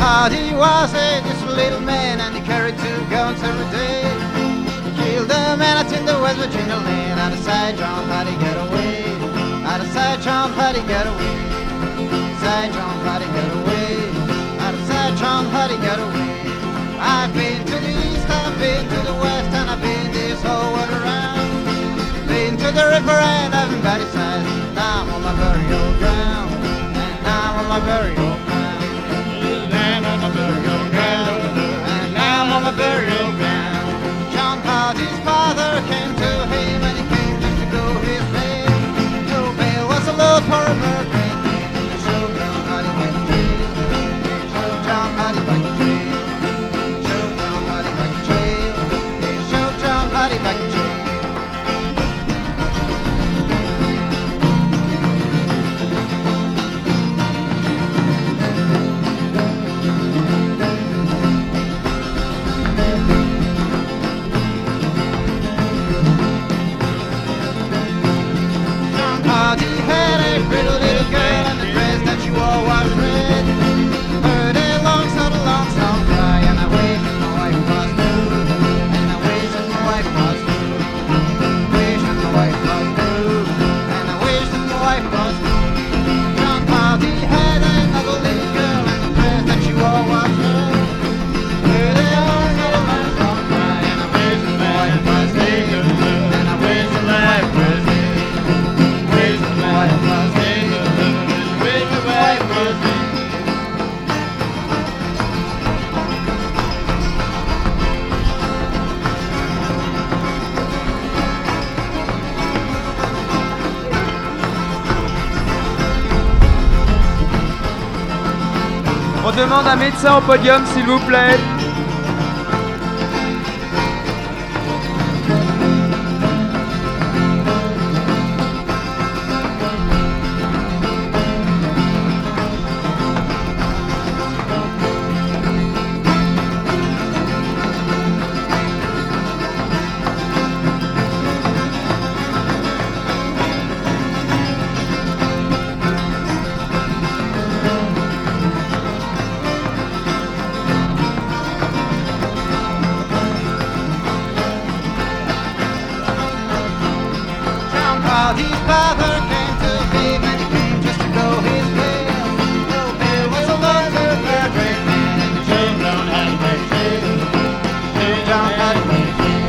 Hardy was just a little man, and he carried 2 guns every day. He killed a man out in the West Virginia land. Out of sight, John Hardy get away. Out of sight, John Hardy get away. Sight, John Hardy get away. Out of sight, John Hardy get away. I've been to the east, I've been to the west, and I've been this whole world around. Been to the river and I've been by the side. Now I'm on my burial ground, and now I'm on my burial ground. And on my burial ground, and now I'm on my burial ground. John Hardy's father came to him, and he came just to go his way. No bail was a load for a murder. They showed John Hardy by the trail. They showed John Hardy by the trail. They showed John Hardy by the trail. They showed John Hardy by the trail. On demande un médecin au podium, s'il vous plaît. His father came to him, and he came just to go his way. No bail was a load for a great man, and the showed John Hardy by the trail. Showed John Hardy by the trail.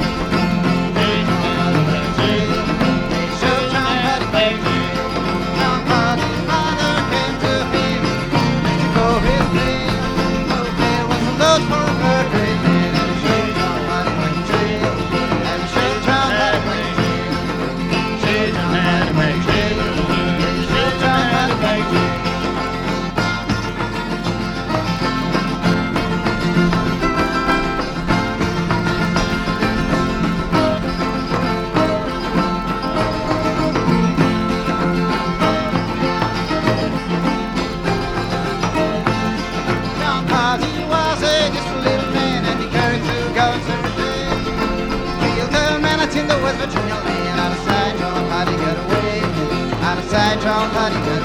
They showed John Hardy by the trail. John Hardy's father came to him, just to go his way. No bail was a load for a great man, and he showed John Hardy by the trail. And he showed John Hardy by the trail. In the West Virginia land, out of sight, John Hardy got away. Out of sight, John Hardy got away.